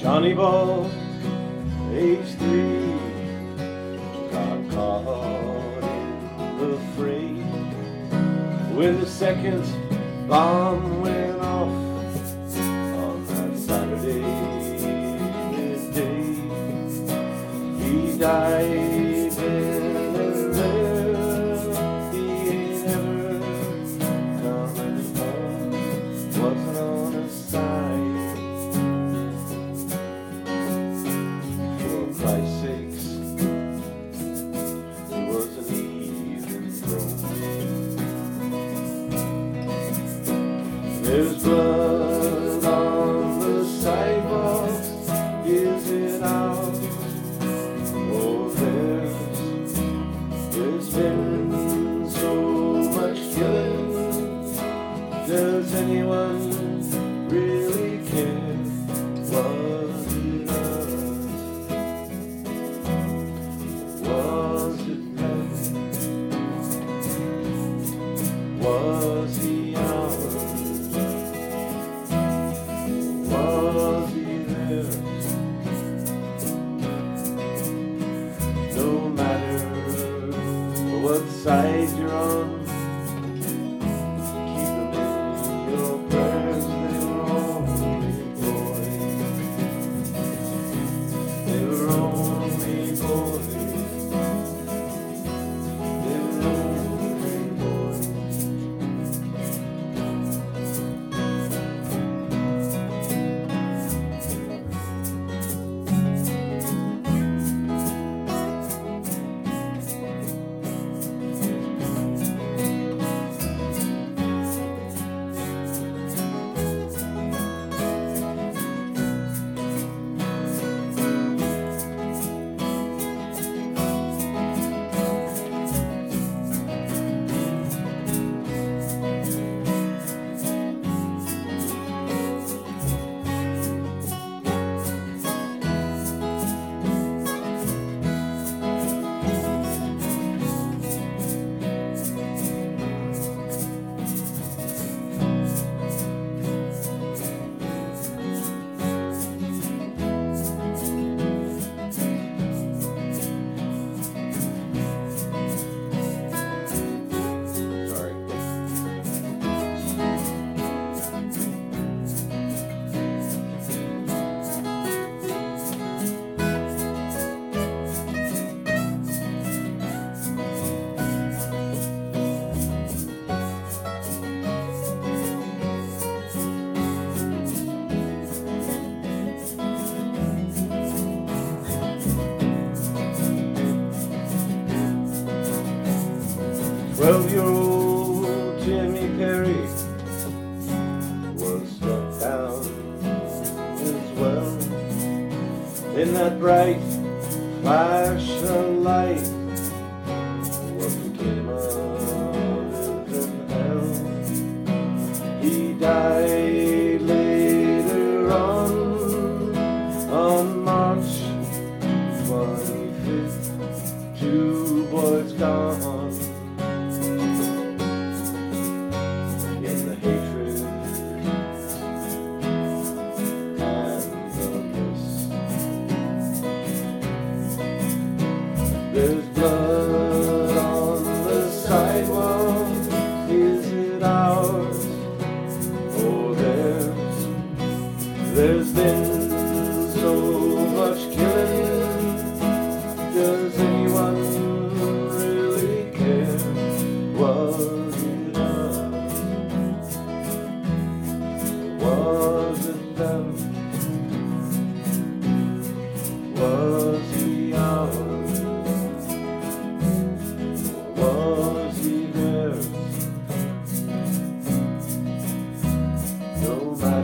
Johnny Ball, age 3, got caught in the fray when the second bomb went off on that Saturday midday. He died in a rail, he ain't ever coming home, wasn't on his side. For Christ's sakes, he was an heathen throne. There's blood on the sidewalks, is it out? Oh, there's been so much killing. Does anyone really care what he does? Was it love? Was he ours? Was he theirs? No matter what side you're on, keep them in your prayers. They were only boys. They were only boys. They were only boys. Twelve-year-old Jimmy Perry was struck down as well in that bright flash of light. What became of him hell? He died later on March 25th. 2 boys gone. There's blood on the sidewalk, is it ours? Oh, there's been so much killing. Does anyone really care? Was it us? Was it them? Was he ours? Was he theirs? No matter